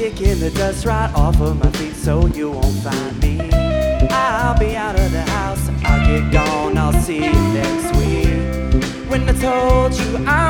kicking the dust right off of my feet so you won't find me. I'll be out of the house, I'll get gone, I'll see you next week. When I told you I